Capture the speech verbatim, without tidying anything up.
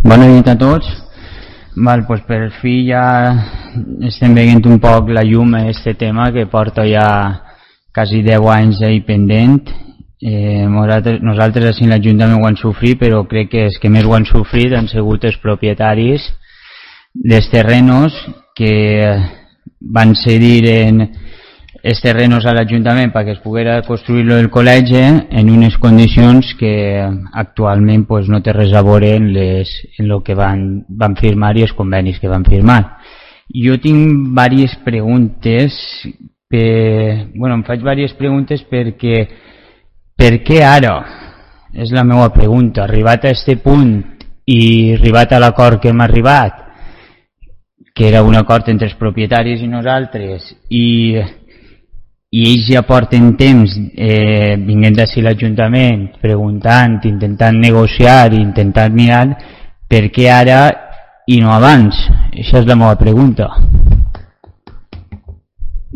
Bona nit a tots. Val, pues per fi ja estem veient un poc la llum a este tema que porta ja quasi deu anys ahí pendent. Eh, nosaltres, nosaltres així en l'Ajuntament ho han sofrit, però crec que els que més ho han sofrit han sigut els propietaris dels terrenos que van cedir en els terrenos a l'Ajuntament perquè es poguera construir el col·legi en unes condicions que actualment pues, no té res a veure en, les, en lo que van, van firmar i els convenis que van firmar. Jo tinc diverses preguntes, per, bueno, em faig diverses preguntes perquè per què ara? És la meva pregunta. Arribat a aquest punt i arribat a l'acord que hem arribat, que era un acord entre els propietaris i nosaltres, i i ells ja porten temps eh, vinguent d'ací l'Ajuntament preguntant, intentant negociar i intentant mirar per què ara i no abans. Això és la meva pregunta.